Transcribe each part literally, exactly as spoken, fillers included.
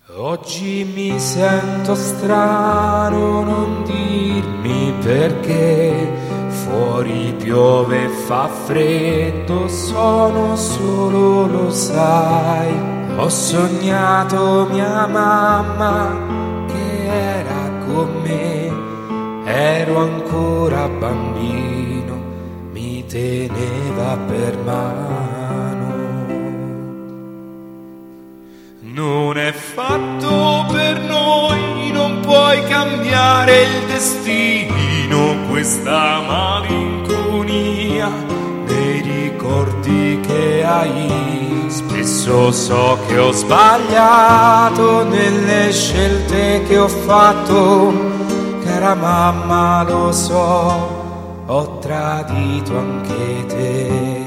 Oggi mi sento strano, non dirmi perché. Fuori piove e fa freddo, sono solo, lo sai. Ho sognato mia mamma che era con me, ero ancora bambino, mi teneva per mano. Non è fatto per noi, non puoi cambiare il destino, questa malinconia nei ricordi che hai. Spesso so che ho sbagliato nelle scelte che ho fatto, cara mamma, lo so, ho tradito anche te.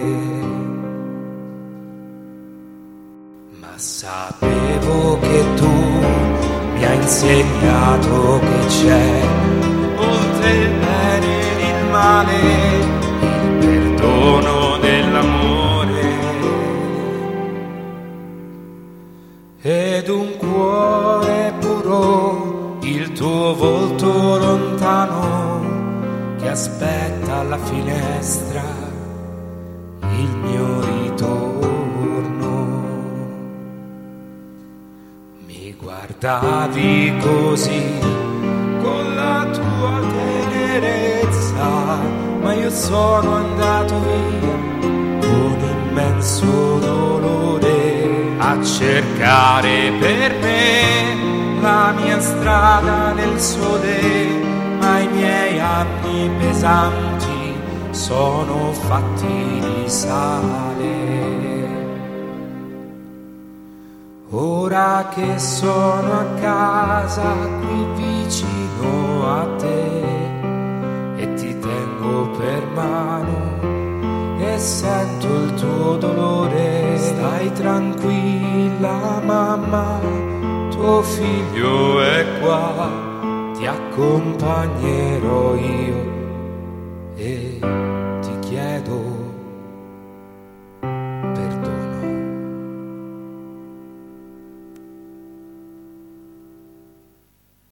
Ma sapevo che tu mi hai insegnato che c'è, oltre il bene ed il male, il perdono dell'amore. Ed un cuore puro, il tuo volto lontano, che aspetta alla finestra il mio ritorno. Mi guardavi così con la tua tenerezza, ma io sono andato via con immenso dolore a cercare per me la mia strada nel sole, ma i miei anni pesanti sono fatti di sale. Ora che sono a casa qui vicino a te e ti tengo per mano e sento il tuo dolore, stai tranquilla mamma, tuo figlio è qua, ti accompagnerò io e ti chiedo